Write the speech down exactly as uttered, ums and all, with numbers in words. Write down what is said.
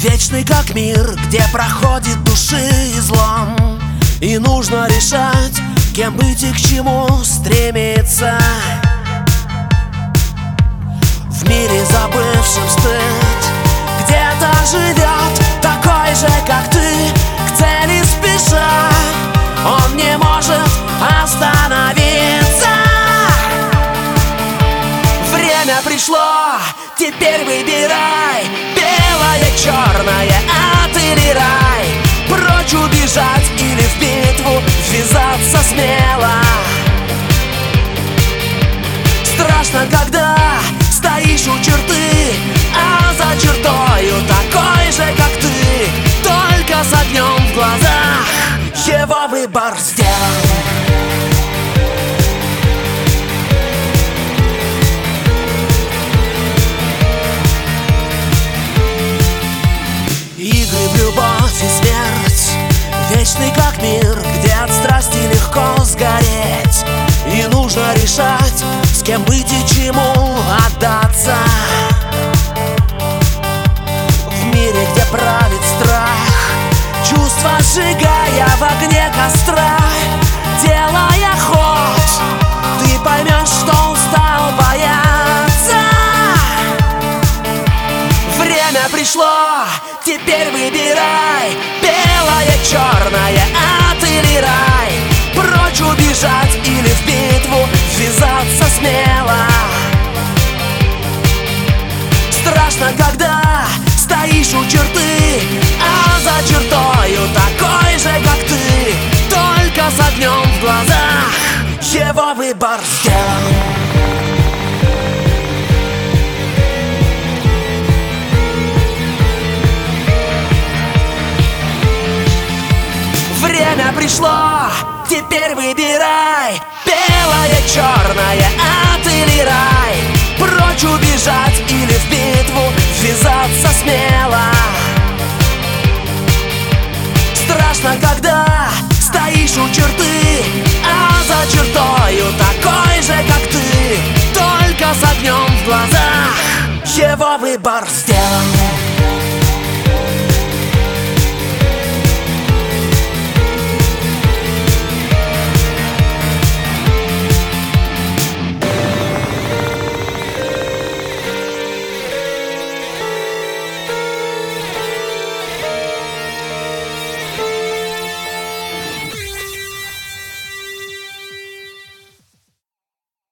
Вечный как мир, где проходит души излом, и нужно решать, кем быть и к чему стремиться. В мире, забывшем стыд, где-то живет такой же, как ты, к цели спеша. Он не может остановиться. Время пришло, теперь выбирай: белое, черное, ад или рай. Прочь убежать или в битву ввязаться смело. Страшно, когда стоишь у черты, а за чертою такой же, как ты, только с огнем в глазах. Его выбор сделан. Игры в любовь и смерть, вечный как мир, где от страсти легко сгореть. И нужно решать, с кем быть и чему отдаться. В мире, где правит страх, чувства сжигая в огне костра, делая ход, ты поймешь, что устал бояться. Время пришло, теперь выбирай: белое, черное, ад или рай. Прочь убежать или в битву ввязаться смело. Страшно, когда стоишь у черты, а за чертою такой же, как ты, только с огнем в глазах. Его выбор сделан. Время пришло, теперь выбирай: белое, черное, ад или рай. Прочь убежать или в битву ввязаться смело. Страшно, когда стоишь у черты, а за чертою такой же, как ты, только с огнем в глазах. Его выбор сделан.